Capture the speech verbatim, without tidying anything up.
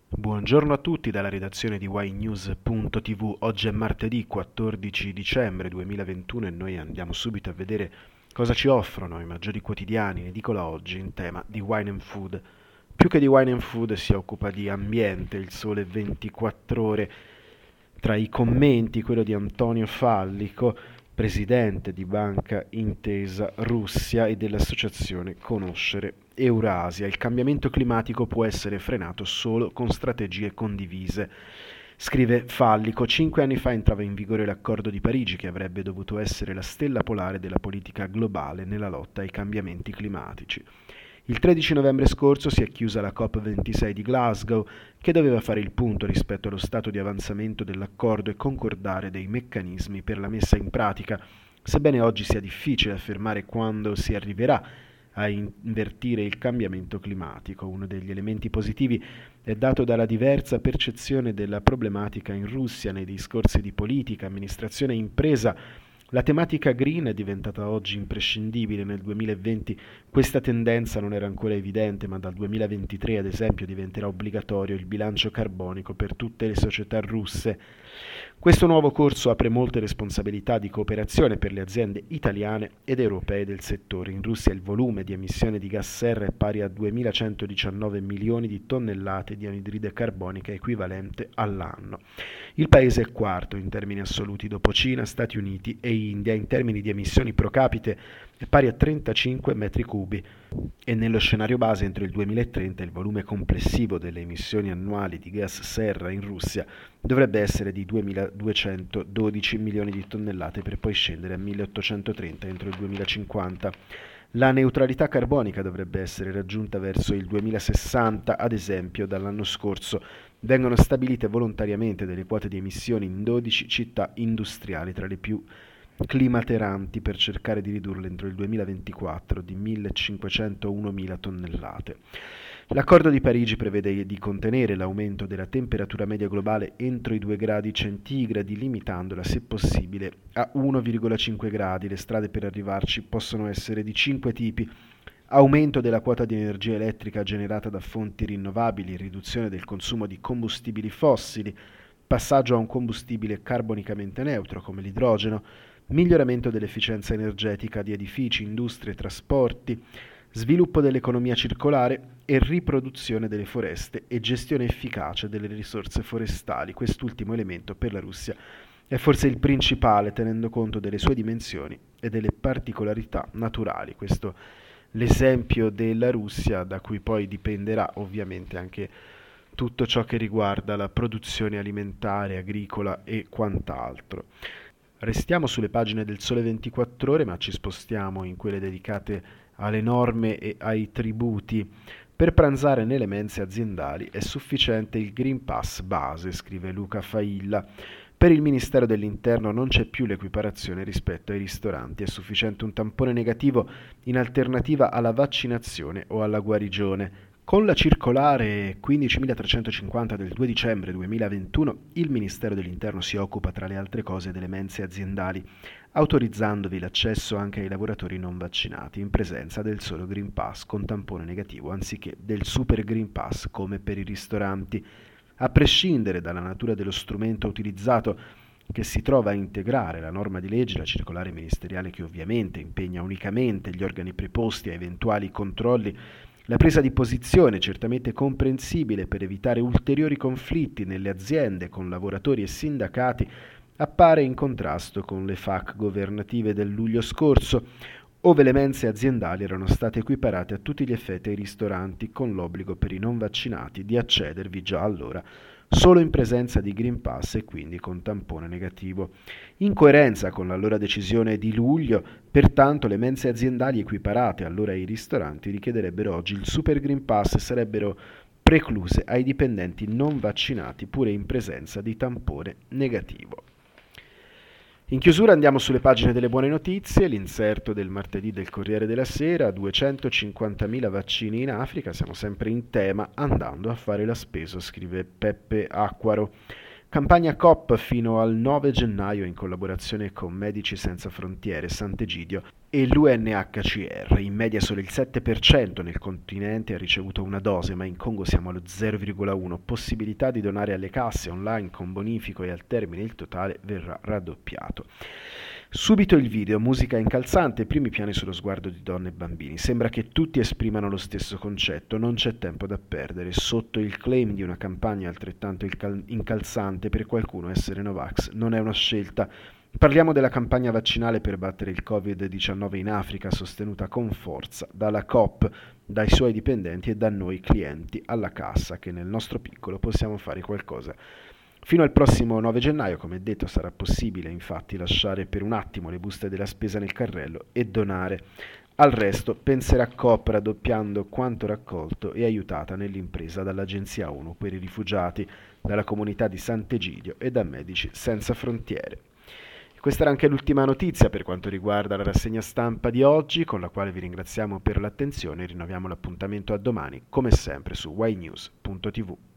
Buongiorno a tutti dalla redazione di ynews punto tv. Oggi è martedì quattordici dicembre duemilaventuno e noi andiamo subito a vedere cosa ci offrono i maggiori quotidiani in edicola oggi in tema di wine and food. Più che di wine and food si occupa di ambiente, il Sole ventiquattro Ore. Tra i commenti quello di Antonio Fallico, presidente di Banca Intesa Russia e dell'associazione Conoscere Eurasia. Il cambiamento climatico può essere frenato solo con strategie condivise. Scrive Fallico, cinque anni fa entrava in vigore l'accordo di Parigi che avrebbe dovuto essere la stella polare della politica globale nella lotta ai cambiamenti climatici. Il tredici novembre scorso si è chiusa la COP ventisei di Glasgow, che doveva fare il punto rispetto allo stato di avanzamento dell'accordo e concordare dei meccanismi per la messa in pratica, sebbene oggi sia difficile affermare quando si arriverà a invertire il cambiamento climatico. Uno degli elementi positivi è dato dalla diversa percezione della problematica in Russia nei discorsi di politica, amministrazione e impresa. La tematica green è diventata oggi imprescindibile. Nel duemilaventi questa tendenza non era ancora evidente, ma dal duemilaventitré, ad esempio, diventerà obbligatorio il bilancio carbonico per tutte le società russe. Questo nuovo corso apre molte responsabilità di cooperazione per le aziende italiane ed europee del settore. In Russia il volume di emissione di gas serra è pari a duemilacentodiciannove milioni di tonnellate di anidride carbonica equivalente all'anno. Il paese è quarto in termini assoluti dopo Cina, Stati Uniti e India. In termini di emissioni pro capite è pari a trentacinque metri cubi e nello scenario base entro il duemilatrenta il volume complessivo delle emissioni annuali di gas serra in Russia dovrebbe essere di duemiladuecentododici milioni di tonnellate per poi scendere a milleottocentotrenta entro il duemilacinquanta. La neutralità carbonica dovrebbe essere raggiunta verso il duemilasessanta, ad esempio dall'anno scorso vengono stabilite volontariamente delle quote di emissioni in dodici città industriali tra le più climateranti per cercare di ridurle entro il duemilaventiquattro di millecinquecentounomila tonnellate. L'accordo di Parigi prevede di contenere l'aumento della temperatura media globale entro i due gradi centigradi, limitandola se possibile a uno virgola cinque gradi. Le strade per arrivarci possono essere di cinque tipi: aumento della quota di energia elettrica generata da fonti rinnovabili, riduzione del consumo di combustibili fossili, passaggio a un combustibile carbonicamente neutro come l'idrogeno, miglioramento dell'efficienza energetica di edifici, industrie e trasporti, sviluppo dell'economia circolare e riproduzione delle foreste e gestione efficace delle risorse forestali. Quest'ultimo elemento per la Russia è forse il principale, tenendo conto delle sue dimensioni e delle particolarità naturali. Questo l'esempio della Russia, da cui poi dipenderà ovviamente anche tutto ciò che riguarda la produzione alimentare, agricola e quant'altro. Restiamo sulle pagine del Sole ventiquattro Ore, ma ci spostiamo in quelle dedicate alle norme e ai tributi. Per pranzare nelle mense aziendali è sufficiente il Green Pass base, scrive Luca Failla. Per il Ministero dell'Interno non c'è più l'equiparazione rispetto ai ristoranti, è sufficiente un tampone negativo in alternativa alla vaccinazione o alla guarigione. Con la circolare quindicimilatrecentocinquanta del due dicembre duemilaventuno, il Ministero dell'Interno si occupa tra le altre cose delle mense aziendali, autorizzandovi l'accesso anche ai lavoratori non vaccinati in presenza del solo Green Pass con tampone negativo anziché del Super Green Pass come per i ristoranti. A prescindere dalla natura dello strumento utilizzato, che si trova a integrare la norma di legge, la circolare ministeriale che ovviamente impegna unicamente gli organi preposti a eventuali controlli, la presa di posizione, certamente comprensibile per evitare ulteriori conflitti nelle aziende con lavoratori e sindacati, appare in contrasto con le F A Q governative del luglio scorso, ove le mense aziendali erano state equiparate a tutti gli effetti ai ristoranti, con l'obbligo per i non vaccinati di accedervi già allora solo in presenza di Green Pass e quindi con tampone negativo. In coerenza con la loro decisione di luglio, pertanto, le mense aziendali equiparate allora ai ristoranti richiederebbero oggi il Super Green Pass e sarebbero precluse ai dipendenti non vaccinati pure in presenza di tampone negativo. In chiusura andiamo sulle pagine delle buone notizie, l'inserto del martedì del Corriere della Sera, duecentocinquantamila vaccini in Africa, siamo sempre in tema, andando a fare la spesa, scrive Peppe Acquaro. Campagna Coop fino al nove gennaio in collaborazione con Medici Senza Frontiere Sant'Egidio E l'U N H C R, in media solo il sette per cento nel continente ha ricevuto una dose, ma in Congo siamo allo zero virgola uno. Possibilità di donare alle casse online con bonifico e al termine il totale verrà raddoppiato. Subito il video, musica incalzante, primi piani sullo sguardo di donne e bambini. Sembra che tutti esprimano lo stesso concetto, non c'è tempo da perdere. Sotto il claim di una campagna altrettanto incalzante, per qualcuno essere Novax non è una scelta. Parliamo della campagna vaccinale per battere il covid diciannove in Africa, sostenuta con forza dalla Coop, dai suoi dipendenti e da noi clienti alla cassa, che nel nostro piccolo possiamo fare qualcosa. Fino al prossimo nove gennaio, come detto, sarà possibile infatti lasciare per un attimo le buste della spesa nel carrello e donare. Al resto penserà Coop raddoppiando quanto raccolto e aiutata nell'impresa dall'Agenzia ONU per i rifugiati, dalla comunità di Sant'Egidio e da Medici Senza Frontiere. Questa era anche l'ultima notizia per quanto riguarda la rassegna stampa di oggi, con la quale vi ringraziamo per l'attenzione e rinnoviamo l'appuntamento a domani, come sempre su ynews punto tv.